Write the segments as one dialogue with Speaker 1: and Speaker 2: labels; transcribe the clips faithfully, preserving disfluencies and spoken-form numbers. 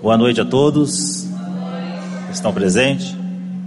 Speaker 1: Boa noite a todos que estão presentes.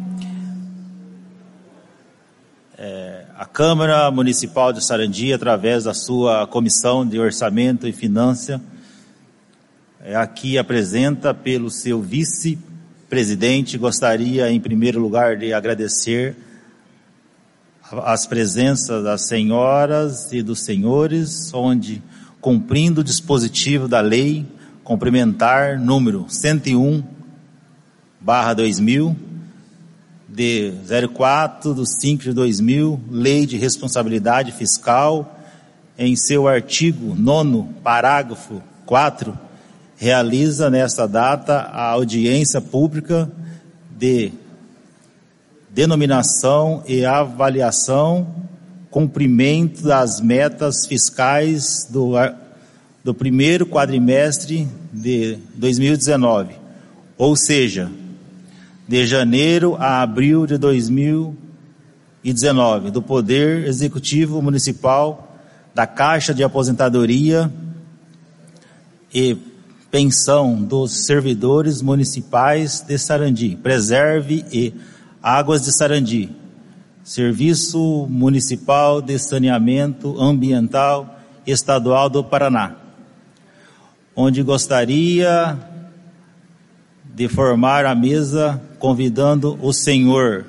Speaker 1: É, a Câmara Municipal de Sarandi, através da sua Comissão de Orçamento e Finanças, é, aqui apresenta pelo seu vice-presidente, gostaria em primeiro lugar de agradecer as presenças das senhoras e dos senhores, onde, cumprindo o dispositivo da lei complementar número cento e um barra dois mil, de zero quatro do cinco de dois mil, Lei de Responsabilidade Fiscal, em seu artigo nono, parágrafo quatro, realiza nesta data a audiência pública de denominação e avaliação, cumprimento das metas fiscais do, do primeiro quadrimestre de dois mil e dezenove, ou seja, de janeiro a abril de dois mil e dezenove, do Poder Executivo Municipal, da Caixa de Aposentadoria e Pensão dos Servidores Municipais de Sarandi, Preserve e Águas de Sarandi, Serviço Municipal de Saneamento Ambiental Estadual do Paraná, onde gostaria de formar a mesa convidando o senhor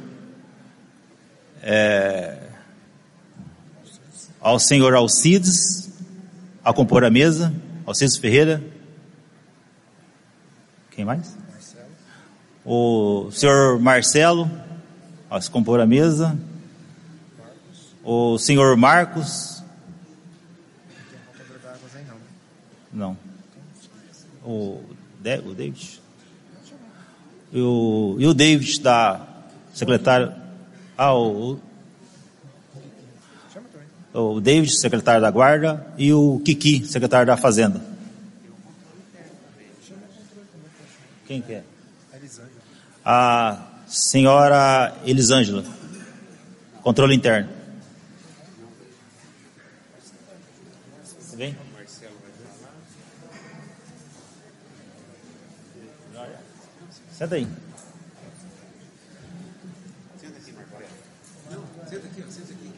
Speaker 1: é, ao senhor Alcides a compor a mesa, Alcides Ferreira. Quem mais? Marcelo. O senhor Marcelo a se compor a mesa. Marcos. O senhor Marcos. Não. O, De, o David. E o, e o David da secretário. Ah, o, o David, secretário da Guarda, e o Kiki, secretário da Fazenda. Quem que é? A senhora Elisângela, controle interno. Você vem? Senta aí. Senta aqui, Marcelo. Não, senta aqui, senta aqui.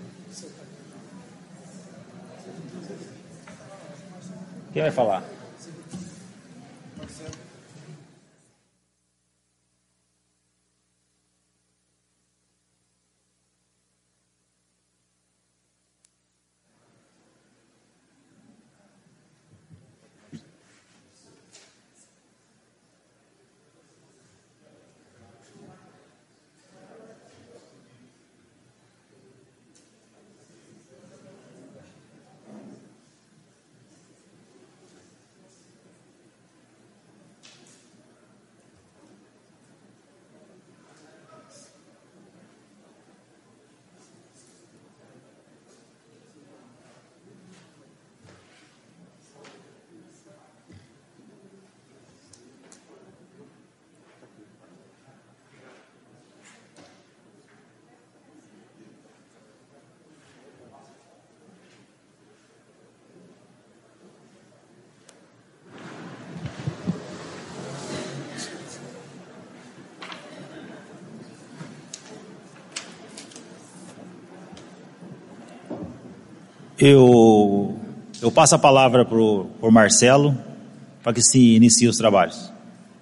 Speaker 1: Quem vai falar? Eu, eu passo a palavra para o Marcelo, para que se inicie os trabalhos.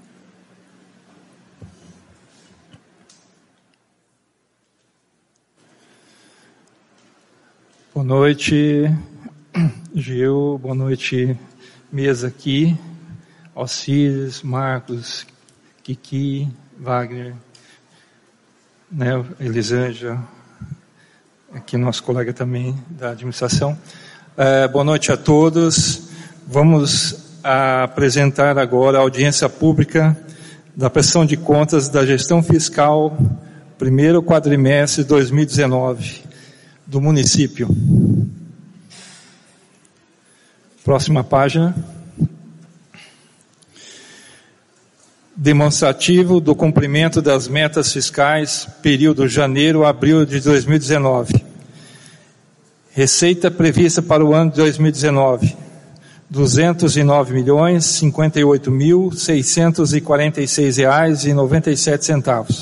Speaker 2: Boa noite, Gil, boa noite, mesa aqui, Alcides, Marcos, Kiki, Wagner, né, Elisângela, aqui nosso colega também da administração. É, boa noite a todos. Vamos apresentar agora a audiência pública da prestação de contas da gestão fiscal primeiro quadrimestre de dois mil e dezenove do município. Próxima página. Demonstrativo do cumprimento das metas fiscais, período janeiro a abril de dois mil e dezenove. Receita prevista para o ano de dois mil e dezenove, duzentos e nove milhões, cinquenta e oito mil, seiscentos e quarenta e seis reais e noventa e sete centavos.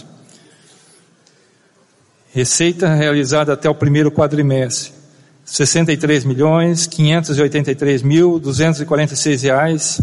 Speaker 2: Receita realizada até o primeiro quadrimestre, sessenta e três milhões, quinhentos e oitenta e três mil, duzentos e quarenta e seis reais.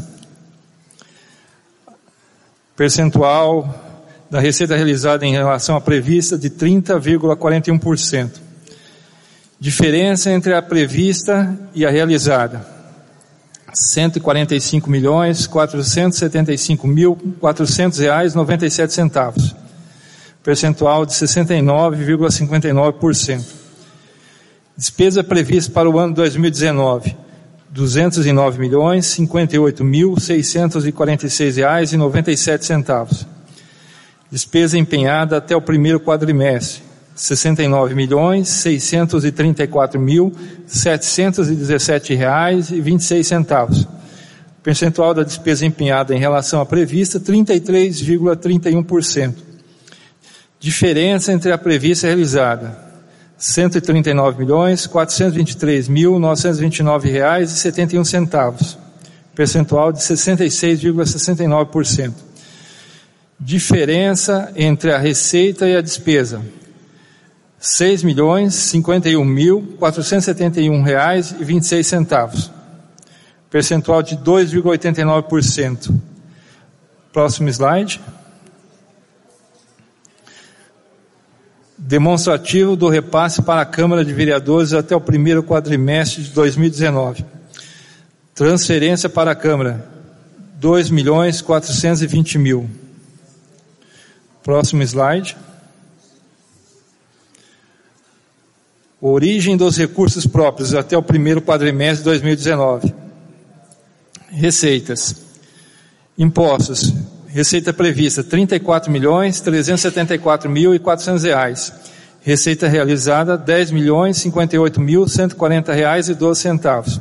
Speaker 2: Percentual da receita realizada em relação à prevista de trinta vírgula quarenta e um por cento. Diferença entre a prevista e a realizada, cento e quarenta e cinco milhões, quatrocentos e setenta e cinco mil, quatrocentos reais e noventa e sete centavos. Percentual de sessenta e nove vírgula cinquenta e nove por cento. Despesa prevista para o ano dois mil e dezenove, duzentos e nove milhões, cinquenta e oito mil, seiscentos e quarenta e seis reais e noventa e sete centavos. Despesa empenhada até o primeiro quadrimestre, sessenta e nove milhões, seiscentos e trinta e quatro mil, setecentos e dezessete reais e vinte e seis centavos. Percentual da despesa empenhada em relação à prevista, trinta e três vírgula trinta e um por cento. Diferença entre a prevista e a realizada, cento e trinta e nove milhões, quatrocentos e vinte e três mil, novecentos e vinte e nove reais e setenta e um centavos. Percentual de sessenta e seis vírgula sessenta e nove por cento. Diferença entre a receita e a despesa, seis milhões, cinquenta e um mil, quatrocentos e setenta e um reais e vinte e seis centavos. Percentual de dois vírgula oitenta e nove por cento. Próximo slide. Demonstrativo do repasse para a Câmara de Vereadores até o primeiro quadrimestre de dois mil e dezenove. Transferência para a Câmara, dois milhões, quatrocentos e vinte mil. Próximo slide. Origem dos recursos próprios até o primeiro quadrimestre de dois mil e dezenove. Receitas. Impostos. Receita prevista, trinta e quatro milhões, trezentos e setenta e quatro mil e quatrocentos reais. Receita realizada, dez milhões, cinquenta e oito mil, cento e quarenta reais e doze centavos.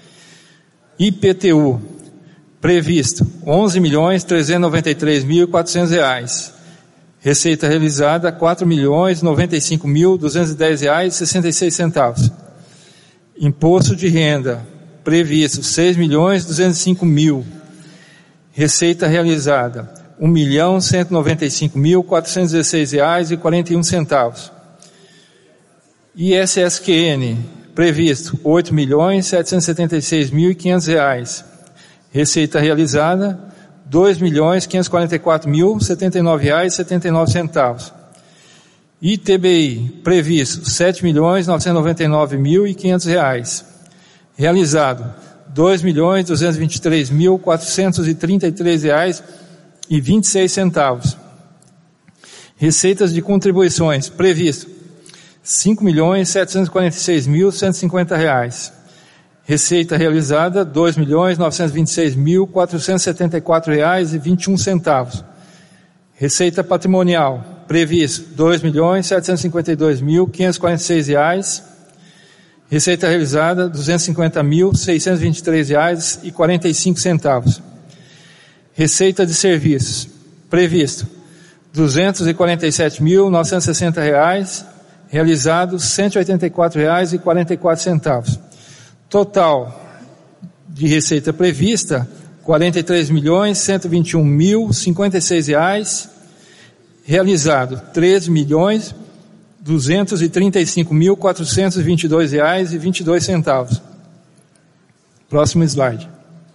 Speaker 2: I P T U. Previsto, onze milhões, trezentos e noventa e três mil e quatrocentos reais. Receita realizada, quatro milhões, noventa e cinco mil, duzentos e dez reais e sessenta e seis centavos. Imposto de renda, previsto, seis milhões, duzentos e cinco mil. Receita realizada, um milhão, cento e noventa e cinco mil, quatrocentos e dezesseis reais e quarenta e um centavos. I S S Q N, previsto, oito milhões, setecentos e setenta e seis mil e quinhentos reais. Receita realizada, dois milhões, quinhentos e quarenta e quatro mil, setenta e nove reais e setenta e nove centavos. I T B I, previsto, sete milhões, novecentos e noventa e nove mil e quinhentos reais. Realizado, dois milhões, duzentos e vinte e três mil, quatrocentos e trinta e três reais e vinte e seis centavos. Receitas de contribuições, previsto, cinco milhões, setecentos e quarenta e seis mil, cento e cinquenta reais. Receita realizada, dois milhões, novecentos e vinte e seis mil, quatrocentos e setenta e quatro reais e vinte e um centavos. Receita patrimonial, previsto, dois milhões, setecentos e cinquenta e dois mil, quinhentos e quarenta e seis reais. Receita realizada, duzentos e cinquenta mil, seiscentos e vinte e três reais e quarenta e cinco centavos. Receita de serviços, previsto, duzentos e quarenta e sete mil, novecentos e sessenta reais, realizado, cento e oitenta e quatro reais e quarenta e quatro centavos. Total de receita prevista, quarenta e três milhões, cento e vinte e um mil, cinquenta e seis reais, realizado, treze milhões, duzentos e trinta e cinco mil, quatrocentos e vinte e dois reais e vinte e dois centavos. Próximo slide.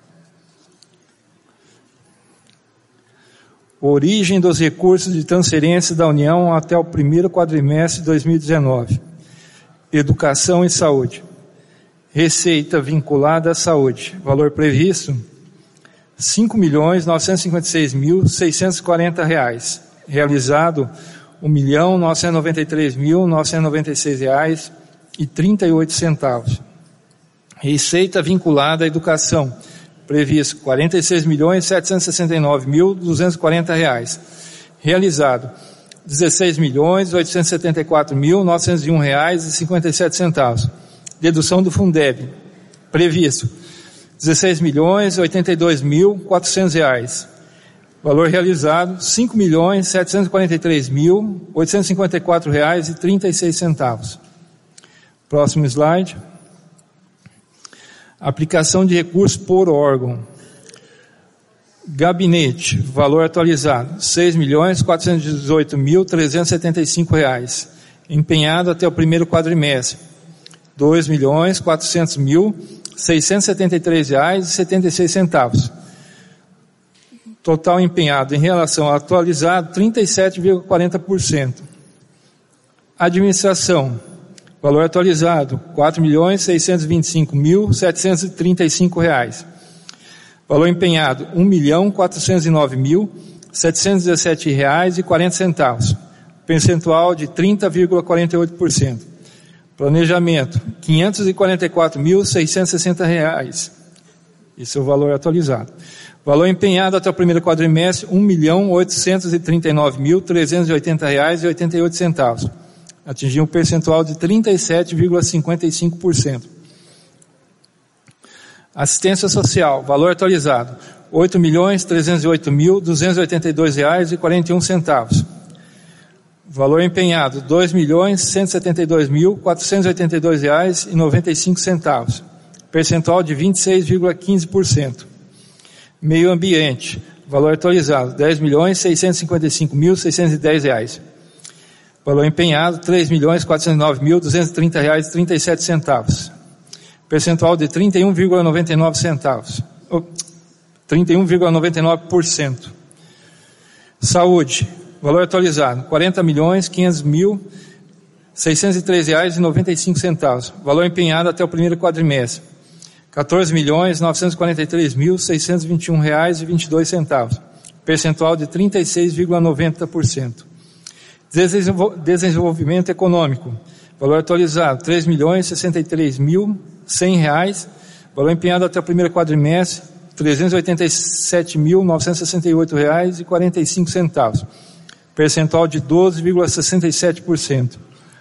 Speaker 2: Origem dos recursos de transferência da União até o primeiro quadrimestre de dois mil e dezenove. Educação e saúde. Receita vinculada à saúde. Valor previsto, cinco milhões, novecentos e cinquenta e seis mil, seiscentos e quarenta reais. Realizado, um milhão, novecentos e noventa e três mil, novecentos e noventa e seis reais e trinta e oito centavos. Receita vinculada à educação. Previsto, quarenta e seis milhões, setecentos e sessenta e nove mil, duzentos e quarenta reais. Realizado, dezesseis milhões, oitocentos e setenta e quatro mil, novecentos e um reais e cinquenta e sete centavos. Dedução do Fundeb. Previsto, dezesseis milhões, oitenta e dois mil, quatrocentos reais. Valor realizado, cinco milhões, setecentos e quarenta e três mil, oitocentos e cinquenta e quatro reais e trinta e seis centavos. Próximo slide. Aplicação de recursos por órgão. Gabinete, valor atualizado, seis milhões quatrocentos e dezoito mil trezentos e setenta e cinco reais. Empenhado até o primeiro quadrimestre, dois milhões quatrocentos mil seiscentos e setenta e três reais e setenta e seis centavos. Total empenhado em relação ao atualizado, trinta e sete vírgula quarenta por cento. Administração, valor atualizado, quatro milhões seiscentos e vinte e cinco mil setecentos e trinta e cinco reais. Valor empenhado, um milhão quatrocentos e nove mil setecentos e dezessete reais e quarenta centavos. Percentual de trinta vírgula quarenta e oito por cento. Planejamento, quinhentos e quarenta e quatro mil seiscentos e sessenta reais. Esse é o valor atualizado. Valor empenhado até o primeiro quadrimestre, um milhão oitocentos e trinta e nove mil trezentos e oitenta reais e oitenta e oito centavos. Atingiu um percentual de trinta e sete vírgula cinquenta e cinco por cento. Assistência social, valor atualizado, oito milhões trezentos e oito mil duzentos e oitenta e dois reais e quarenta e um centavos. Valor empenhado, dois milhões cento e setenta e dois mil quatrocentos e oitenta e dois reais e noventa e cinco centavos. Percentual de vinte e seis vírgula quinze por cento. Meio ambiente, valor atualizado, dez milhões seiscentos e cinquenta e cinco mil seiscentos e dez reais. Valor empenhado, três milhões quatrocentos e nove mil duzentos e trinta reais e trinta e sete centavos. Percentual de trinta e um vírgula noventa e nove centavos. Oh, trinta e um vírgula noventa e nove por cento. Saúde, valor atualizado, quarenta milhões quinhentos mil seiscentos e três reais e noventa e cinco centavos. Valor empenhado até o primeiro quadrimestre, quatorze milhões novecentos e quarenta e três mil seiscentos e vinte e um reais e vinte e dois centavos. Percentual de trinta e seis vírgula noventa por cento. Desenvolvimento econômico, valor atualizado, três milhões sessenta e três mil cem reais. Valor empenhado até o primeiro quadrimestre, trezentos e oitenta e sete mil novecentos e sessenta e oito reais e quarenta e cinco centavos. Percentual de doze vírgula sessenta e sete por cento.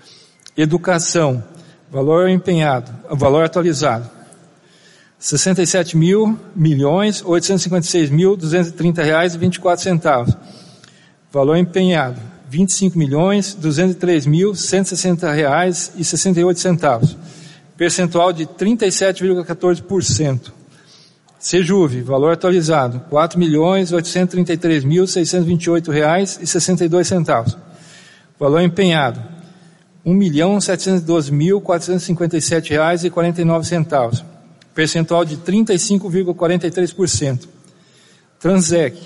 Speaker 2: Educação, valor empenhado, valor atualizado, sessenta e sete mil milhões oitocentos e cinquenta e seis mil duzentos e trinta reais e vinte e quatro centavos. Valor empenhado, vinte e cinco milhões duzentos e três mil cento e sessenta reais e sessenta e oito centavos. Percentual de trinta e sete vírgula quatorze por cento. Sejuve, valor atualizado, quatro milhões oitocentos e trinta e três mil seiscentos e vinte e oito reais e sessenta e dois centavos. Valor empenhado, um milhão setecentos e doze mil quatrocentos e cinquenta e sete reais e quarenta e nove centavos. Percentual de trinta e cinco vírgula quarenta e três por cento. Transec,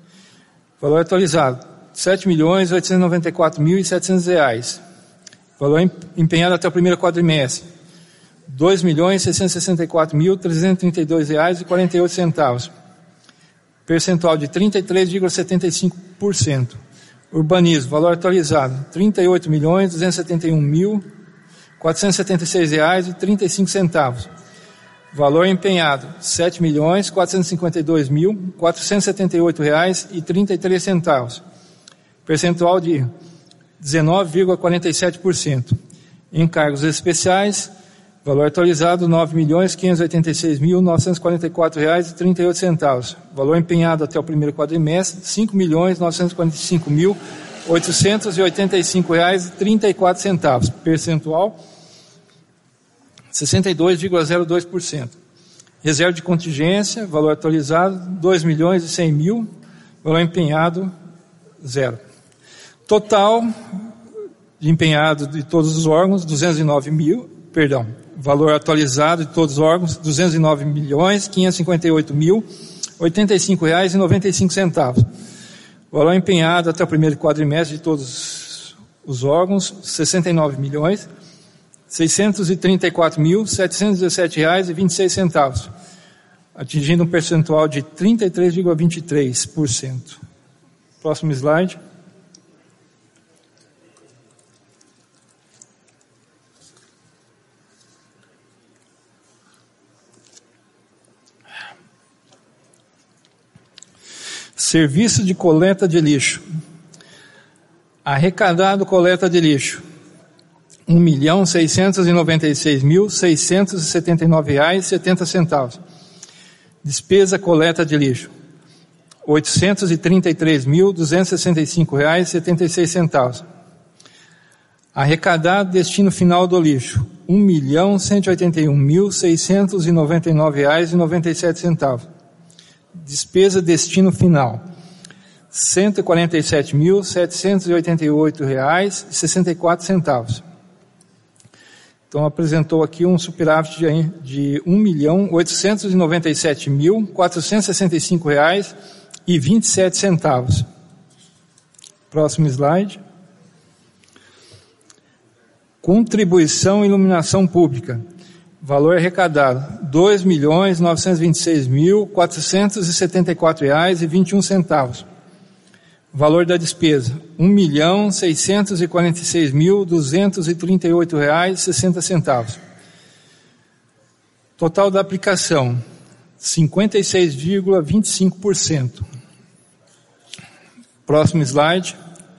Speaker 2: valor atualizado, sete milhões oitocentos e noventa e quatro mil e setecentos reais. Valor empenhado até o primeiro quadrimestre, dois milhões seiscentos e sessenta e quatro mil trezentos e trinta e dois reais e quarenta e oito centavos. Percentual de trinta e três vírgula setenta e cinco por cento. Urbanismo, valor atualizado, trinta e oito milhões duzentos e setenta e um mil quatrocentos e setenta e seis reais e trinta e cinco centavos. Valor empenhado, sete milhões quatrocentos e cinquenta e dois mil quatrocentos e setenta e oito reais e trinta e três centavos. Percentual de dezenove vírgula quarenta e sete por cento. Encargos especiais, valor atualizado, nove milhões quinhentos e oitenta e seis mil novecentos e quarenta e quatro reais e trinta e oito centavos. Valor empenhado até o primeiro quadrimestre, cinco milhões novecentos e quarenta e cinco mil oitocentos e oitenta e cinco reais e trinta e quatro centavos. Percentual, sessenta e dois vírgula zero dois por cento. Reserva de contingência, valor atualizado, dois milhões e cem mil, valor empenhado, zero. Total de empenhado de todos os órgãos, duzentos e nove mil, perdão, valor atualizado de todos os órgãos, duzentos e nove milhões, quinhentos e cinquenta e oito mil, oitenta e cinco reais e noventa e cinco centavos. Valor empenhado até o primeiro quadrimestre de todos os órgãos, sessenta e nove milhões, seiscentos e trinta e quatro mil, setecentos e dezessete reais e vinte e seis centavos, atingindo um percentual de trinta e três vírgula vinte e três por cento. Próximo slide. Serviço de coleta de lixo. Arrecadado coleta de lixo, um milhão seiscentos e noventa e seis mil seiscentos e setenta e nove reais e setenta centavos. Despesa coleta de lixo, oitocentos e trinta e três mil duzentos e sessenta e cinco reais e setenta e seis centavos. Arrecadado destino final do lixo, um milhão cento e oitenta e um mil seiscentos e noventa e nove reais e noventa e sete centavos. Despesa destino final, cento e quarenta e sete mil setecentos e oitenta e oito reais e sessenta e quatro centavos. Então apresentou aqui um superávit de, de um milhão oitocentos e noventa e sete mil quatrocentos e sessenta e cinco reais e vinte e sete centavos. Próximo slide. Contribuição e iluminação pública. Valor arrecadado, dois milhões novecentos e vinte e seis mil quatrocentos e setenta e quatro reais e vinte e um centavos. Valor da despesa, um milhão seiscentos e quarenta e seis mil duzentos e trinta e oito reais e sessenta centavos. Total da aplicação, cinquenta e seis vírgula vinte e cinco por cento. Próximo slide.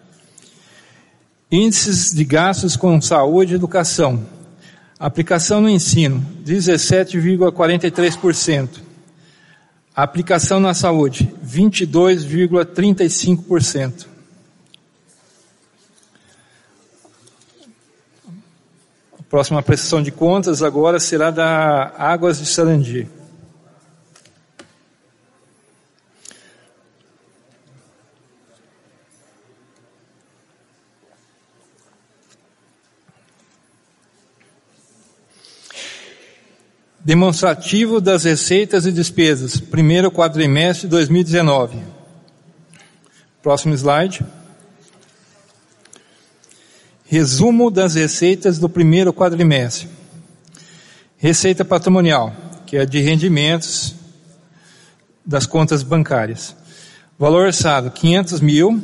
Speaker 2: Índices de gastos com saúde e educação. Aplicação no ensino, dezessete vírgula quarenta e três por cento. Aplicação na saúde, vinte e dois vírgula trinta e cinco por cento. A próxima prestação de contas agora será da Águas de Sarandi. Demonstrativo das receitas e despesas, primeiro quadrimestre de dois mil e dezenove. Próximo slide. Resumo das receitas do primeiro quadrimestre. Receita patrimonial, que é de rendimentos das contas bancárias. Valor orçado, quinhentos mil.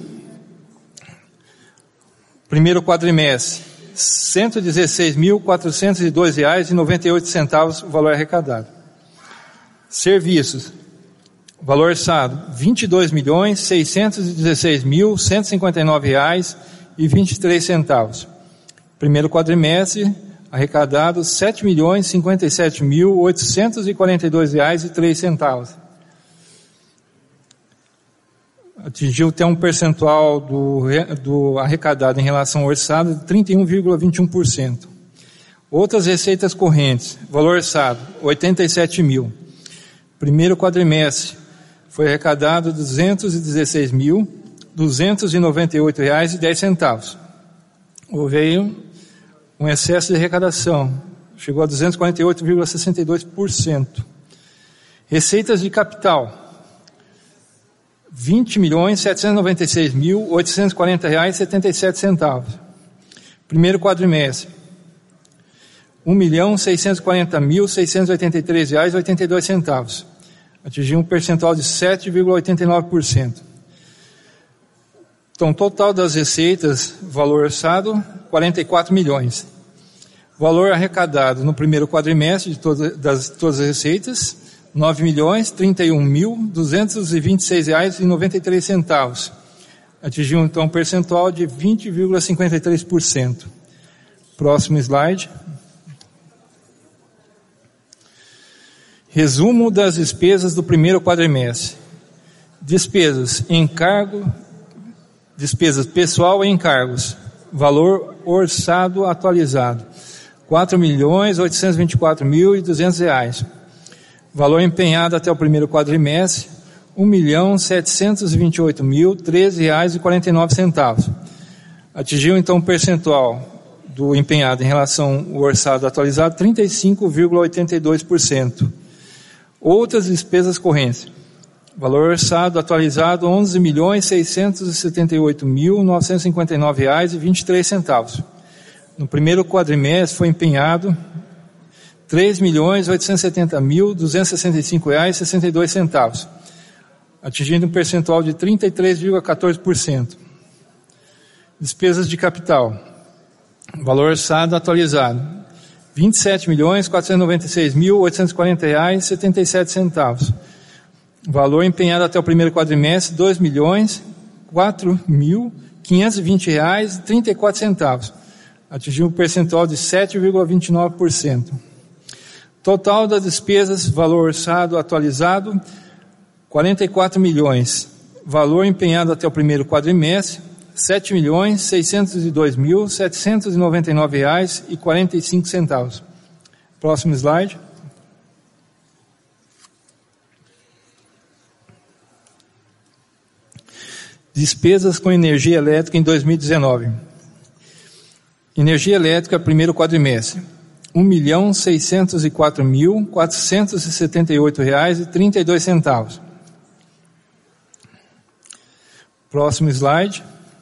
Speaker 2: Primeiro quadrimestre, cento e dezesseis mil quatrocentos e dois reais e noventa e oito centavos o valor arrecadado. Serviços, valor orçado, vinte e dois milhões seiscentos e dezesseis mil cento e cinquenta e nove reais e vinte e três centavos. Primeiro quadrimestre, arrecadado sete milhões cinquenta e sete mil oitocentos e quarenta e dois reais e três centavos. Atingiu até um percentual do, do arrecadado em relação ao orçado de trinta e um vírgula vinte e um por cento. Outras receitas correntes, valor orçado, oitenta e sete mil. Primeiro quadrimestre, foi arrecadado duzentos e dezesseis mil duzentos e noventa e oito reais e dez centavos. Houve aí um excesso de arrecadação, chegou a duzentos e quarenta e oito vírgula sessenta e dois por cento. Receitas de capital, vinte milhões setecentos e noventa e seis mil oitocentos e quarenta reais e setenta e sete centavos. Primeiro quadrimestre, um milhão seiscentos e quarenta mil seiscentos e oitenta e três reais e oitenta e dois centavos. Atingiu um percentual de sete vírgula oitenta e nove por cento. Então, total das receitas, valor orçado, quarenta e quatro milhões. Valor arrecadado no primeiro quadrimestre de todas, das, todas as receitas, nove milhões trinta e um mil duzentos e vinte e seis reais e noventa e três centavos. Atingiu então um percentual de vinte vírgula cinquenta e três por cento. Próximo slide. Resumo das despesas do primeiro quadrimestre. Despesas, encargo, despesas pessoal e encargos. Valor orçado atualizado, quatro milhões oitocentos e vinte e quatro mil e duzentos reais. Valor empenhado até o primeiro quadrimestre, um milhão setecentos e vinte e oito mil treze reais e quarenta e nove centavos. Atingiu então um percentual do empenhado em relação ao orçado atualizado, trinta e cinco vírgula oitenta e dois por cento. Outras despesas correntes. Valor orçado atualizado, onze milhões seiscentos e setenta e oito mil novecentos e cinquenta e nove reais e vinte e três centavos. No primeiro quadrimestre foi empenhado três milhões oitocentos e setenta mil duzentos e sessenta e cinco reais e sessenta e dois centavos, atingindo um percentual de trinta e três vírgula quatorze por cento. Despesas de capital. Valor orçado atualizado, vinte e sete milhões quatrocentos e noventa e seis mil oitocentos e quarenta reais e setenta e sete centavos. Valor empenhado até o primeiro quadrimestre, dois milhões quatro mil quinhentos e vinte reais e trinta e quatro centavos. Atingiu um percentual de sete vírgula vinte e nove por cento. Total das despesas, valor orçado atualizado, quarenta e quatro milhões. Valor empenhado até o primeiro quadrimestre, sete milhões, seiscentos e dois mil, setecentos e noventa e nove reais e quarenta e cinco centavos. Próximo slide. Despesas com energia elétrica em dois mil e dezenove. Energia elétrica, primeiro quadrimestre, um milhão, seiscentos e quatro mil, quatrocentos e setenta e oito reais e trinta e dois centavos. Próximo slide.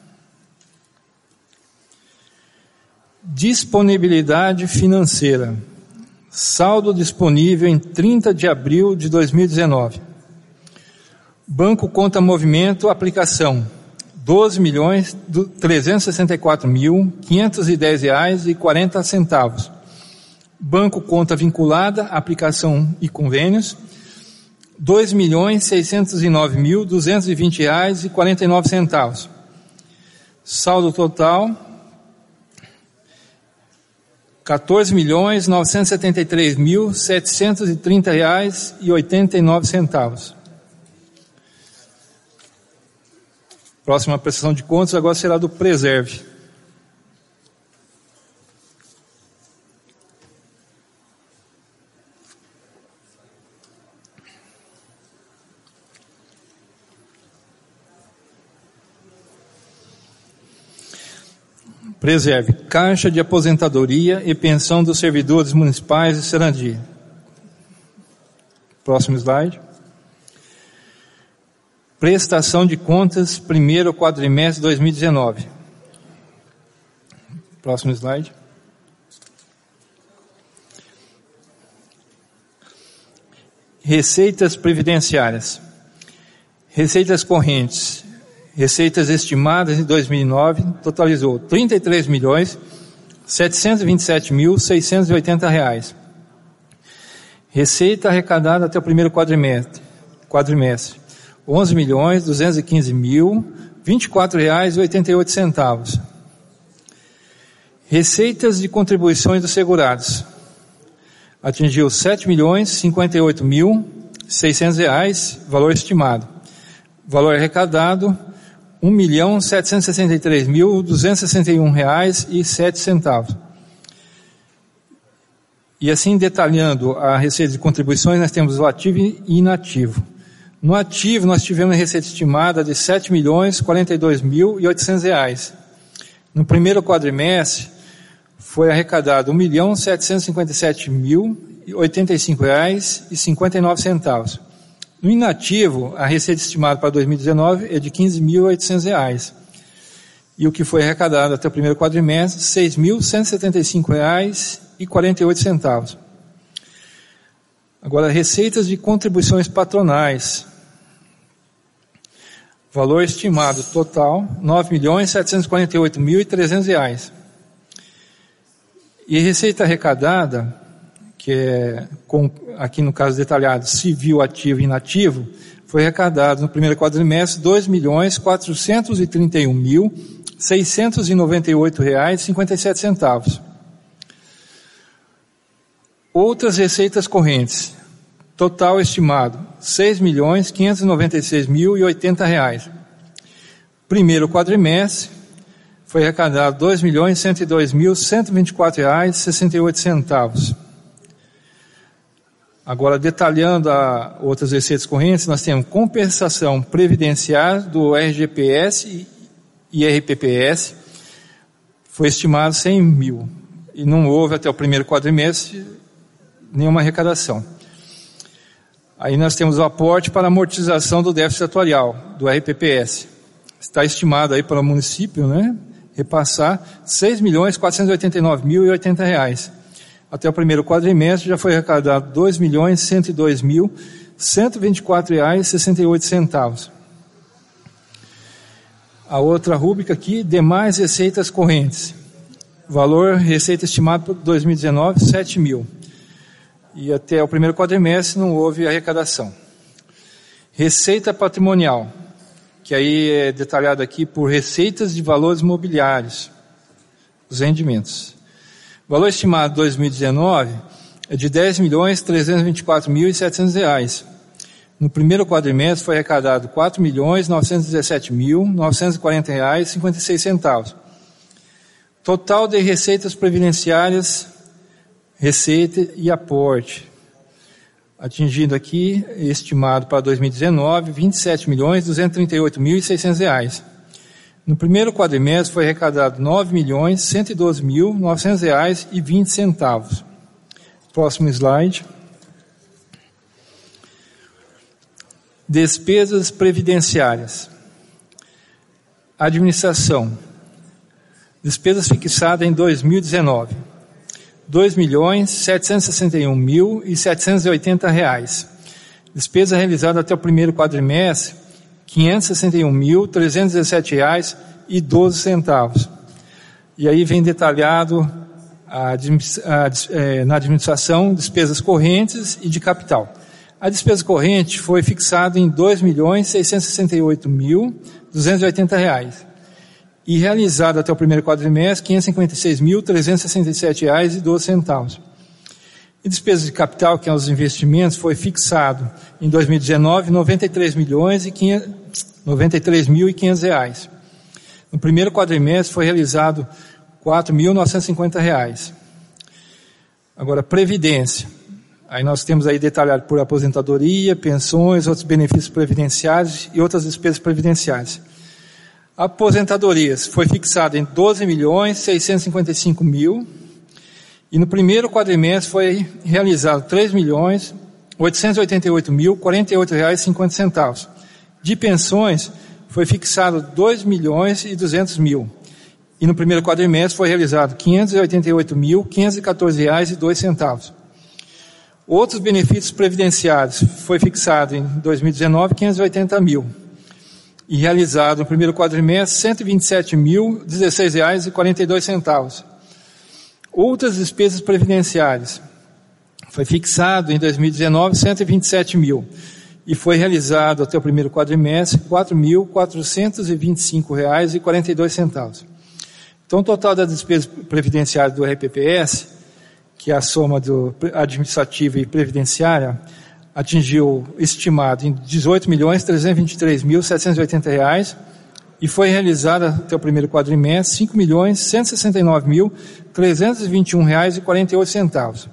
Speaker 2: Disponibilidade financeira. Saldo disponível em trinta de abril de dois mil e dezenove. Banco Conta Movimento Aplicação, doze milhões, trezentos e sessenta e quatro mil, quinhentos e dez reais e quarenta centavos. Banco Conta Vinculada, Aplicação e Convênios, dois milhões, seiscentos e nove mil, duzentos e vinte reais e quarenta e nove centavos. Saldo total, quatorze milhões, novecentos e setenta e três mil, setecentos e trinta reais e oitenta e nove centavos. Próxima prestação de contas agora será do Preserve. Preserve, Caixa de Aposentadoria e Pensão dos Servidores Municipais de Sarandi. Próximo slide. Prestação de contas, primeiro quadrimestre de dois mil e dezenove. Próximo slide. Receitas previdenciárias. Receitas correntes. Receitas estimadas em dois mil e nove totalizou trinta e três milhões, setecentos e vinte e sete mil, seiscentos e oitenta reais. Receita arrecadada até o primeiro quadrimestre. quadrimestre. onze milhões, duzentos e quinze mil, vinte e quatro reais e oitenta e oito centavos. Receitas de contribuições dos segurados. Atingiu sete milhões, cinquenta e oito mil, seiscentos reais, valor estimado. Valor arrecadado, um milhão, setecentos e sessenta e três mil, duzentos e sessenta e um reais e sete centavos. E assim, detalhando a receita de contribuições, nós temos o ativo e inativo. No ativo, nós tivemos a receita estimada de sete milhões, quarenta e dois mil e oitocentos reais. No primeiro quadrimestre, foi arrecadado um milhão, setecentos e cinquenta e sete mil, oitenta e cinco reais e cinquenta e nove centavos. No inativo, a receita estimada para dois mil e dezenove é de quinze mil e oitocentos reais. E o que foi arrecadado até o primeiro quadrimestre, seis mil, cento e setenta e cinco reais e quarenta e oito centavos. Agora, receitas de contribuições patronais. Valor estimado total, nove milhões, setecentos e quarenta e oito mil e trezentos reais. E receita arrecadada, que é, com, aqui no caso detalhado, civil, ativo e inativo, foi arrecadado no primeiro quadrimestre dois milhões, quatrocentos e trinta e um mil, seiscentos e noventa e oito reais e cinquenta e sete centavos. Outras receitas correntes. Total estimado, seis milhões, quinhentos e noventa e seis mil e oitenta reais. Primeiro quadrimestre, foi arrecadado dois milhões, cento e dois mil, cento e vinte e quatro reais e sessenta e oito centavos. Agora, detalhando a outras receitas correntes, nós temos compensação previdenciária do R G P S e R P P S, foi estimado cem mil, e não houve até o primeiro quadrimestre nenhuma arrecadação. Aí nós temos o aporte para amortização do déficit atuarial, do R P P S. Está estimado aí para o município, né, repassar seis milhões, quatrocentos e oitenta e nove mil e oitenta reais. Até o primeiro quadrimestre já foi arrecadado dois milhões, cento e dois mil, cento e vinte e quatro reais e sessenta e oito centavos. A outra rúbrica aqui, demais receitas correntes. Valor, receita estimado para dois mil e dezenove, sete mil. E até o primeiro quadrimestre não houve arrecadação. Receita patrimonial, que aí é detalhado aqui por receitas de valores mobiliários, os rendimentos. O valor estimado de dois mil e dezenove é de dez milhões, trezentos e vinte e quatro mil e setecentos reais. No primeiro quadrimestre foi arrecadado quatro milhões novecentos e dezessete mil novecentos e quarenta reais e cinquenta e seis centavos. Total de receitas previdenciárias, receita e aporte, atingindo aqui, estimado para dois mil e dezenove, vinte e sete milhões duzentos e trinta e oito mil e seiscentos reais. No primeiro quadrimestre foi arrecadado nove milhões cento e doze mil novecentos reais e vinte centavos. Próximo slide. Despesas previdenciárias. Administração. Despesas fixadas em dois mil e dezenove. dois milhões setecentos e sessenta e um mil e setecentos e oitenta reais. Despesa realizada até o primeiro quadrimestre, quinhentos e sessenta e um mil trezentos e dezessete reais e doze centavos. E aí vem detalhado a, a, a, na administração despesas correntes e de capital. A despesa corrente foi fixada em dois milhões seiscentos e sessenta e oito mil duzentos e oitenta reais e realizada até o primeiro quadrimestre quinhentos e cinquenta e seis mil trezentos e sessenta e sete reais e doze centavos. E despesa de capital, que é os investimentos, foi fixado em dois mil e dezenove noventa e três milhões e noventa e três mil e quinhentos reais. No primeiro quadrimestre foi realizado quatro mil novecentos e cinquenta reais. Agora, previdência. Aí nós temos aí detalhado por aposentadoria, pensões, outros benefícios previdenciários e outras despesas previdenciárias. Aposentadorias foi fixada em doze milhões seiscentos e cinquenta e cinco mil e no primeiro quadrimestre foi realizado três milhões oitocentos e oitenta e oito mil quarenta e oito reais e cinquenta centavos. De pensões foi fixado dois milhões e duzentos mil e no primeiro quadrimestre foi realizado quinhentos e oitenta e oito mil quinhentos e quatorze reais e dois centavos. Outros benefícios previdenciários foi fixado em dois mil e dezenove quinhentos e oitenta mil e realizado no primeiro quadrimestre cento e vinte e sete mil dezesseis reais e quarenta e dois centavos. Outras despesas previdenciárias foi fixado em dois mil e dezenove cento e vinte e sete mil e foi realizado até o primeiro quadrimestre quatro mil quatrocentos e vinte e cinco reais e quarenta e dois centavos. Então, o total das despesas previdenciárias do R P P S, que é a soma do administrativa e previdenciária, atingiu, estimado, em dezoito milhões trezentos e vinte e três mil setecentos e oitenta reais e foi realizada até o primeiro quadrimestre cinco milhões cento e sessenta e nove mil trezentos e vinte e um reais e quarenta e oito centavos.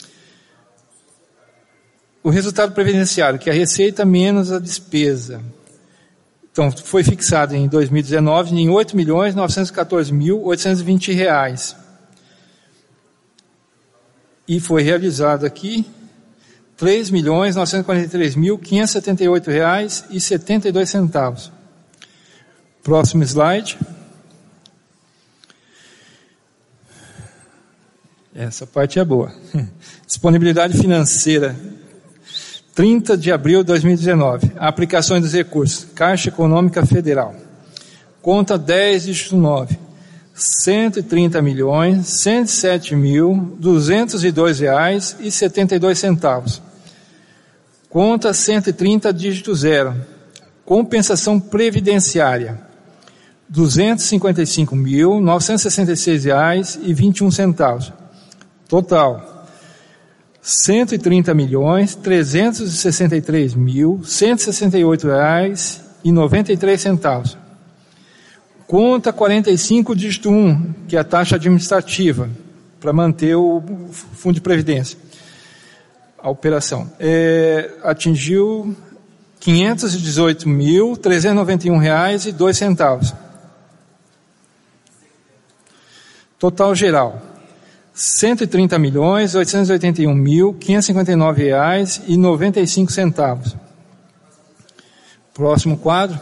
Speaker 2: O resultado previdenciário, que é a receita menos a despesa. Então, foi fixado em dois mil e dezenove em oito milhões novecentos e quatorze mil oitocentos e vinte reais. E foi realizado aqui três milhões novecentos e quarenta e três mil quinhentos e setenta e oito reais e setenta e dois centavos. Próximo slide. Essa parte é boa. Disponibilidade financeira. trinta de abril de dois mil e dezenove. Aplicações dos recursos. Caixa Econômica Federal. Conta dez, dígito nove. cento e trinta milhões, cento e sete mil, duzentos e dois reais e setenta e dois centavos. Conta cento e trinta, dígito zero. Compensação previdenciária. duzentos e cinquenta e cinco mil, novecentos e sessenta e seis reais e vinte e um centavos. Total. cento e trinta milhões, trezentos e sessenta e três mil, cento e sessenta e oito reais e noventa e três centavos. Conta quarenta e cinco, dígito um, que é a taxa administrativa, para manter o fundo de previdência. A operação. É, atingiu quinhentos e dezoito mil, trezentos e noventa e um reais e dois centavos. Total geral. cento e trinta milhões, oitocentos e oitenta e um mil, quinhentos e cinquenta e nove reais e noventa e cinco centavos. Próximo quadro.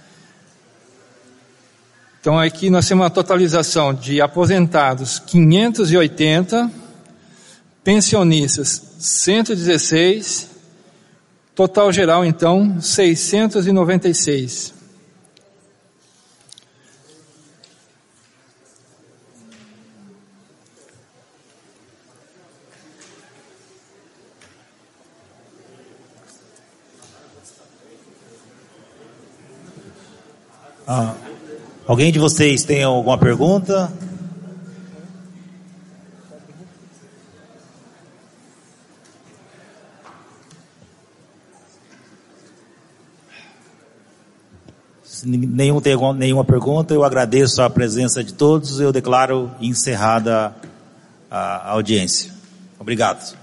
Speaker 2: Então, aqui nós temos uma totalização de aposentados quinhentos e oitenta, pensionistas cento e dezesseis, total geral, então, seiscentos e noventa e seis.
Speaker 1: Ah, alguém de vocês tem alguma pergunta? nenhum tem nenhuma pergunta, eu agradeço a presença de todos, eu declaro encerrada a audiência. Obrigado.